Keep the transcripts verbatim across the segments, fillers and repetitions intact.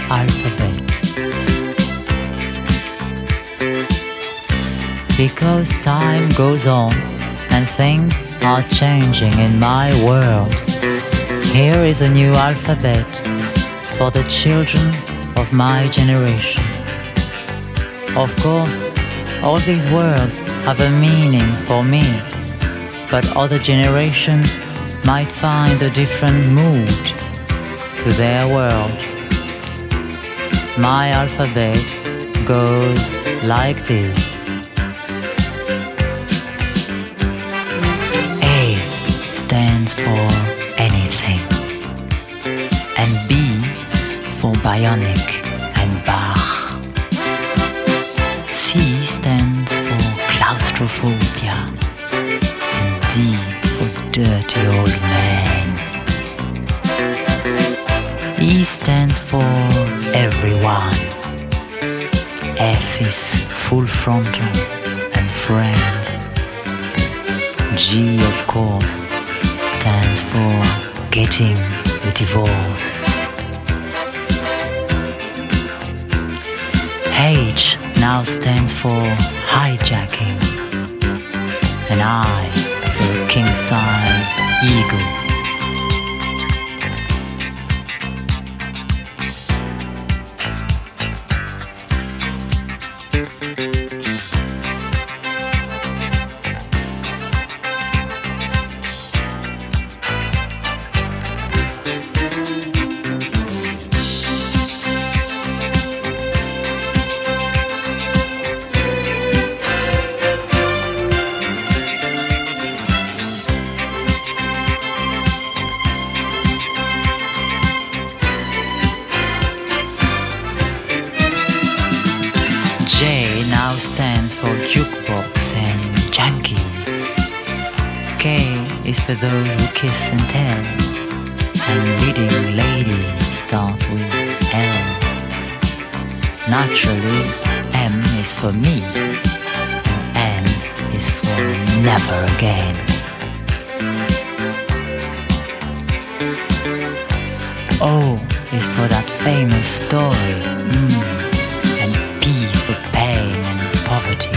alphabet. Because time goes on and things are changing in my world, here is a new alphabet for the children of my generation. Of course, all these words have a meaning for me, but other generations might find a different mood to their world. My alphabet goes like this. A stands for anything, and B for bionic and Bach. C stands for claustrophobia, and D for dirty old man. E stands for everyone. F is full frontal and friends. G, of course, stands for getting a divorce. H now stands for hijacking, and I for a king-size eagle. J now stands for jukebox and junkies. K is for those who kiss and tell, and leading lady starts with L. Naturally, M is for me, and N is for never again. O is for that famous story. Mm. For pain and poverty.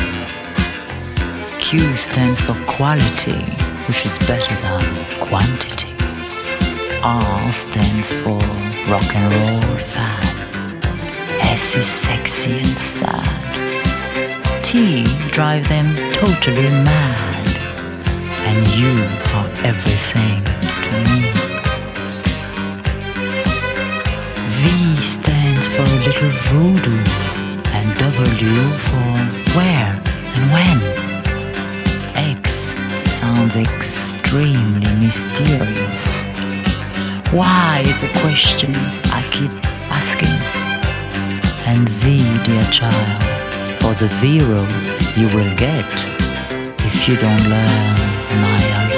Q stands for quality, which is better than quantity. R stands for rock and roll fan. S is sexy and sad. T drive them totally mad. And you are everything to me. V stands for a little voodoo, and W for where and when. X sounds extremely mysterious. Why is a question I keep asking. And Z, dear child, for the zero you will get if you don't learn my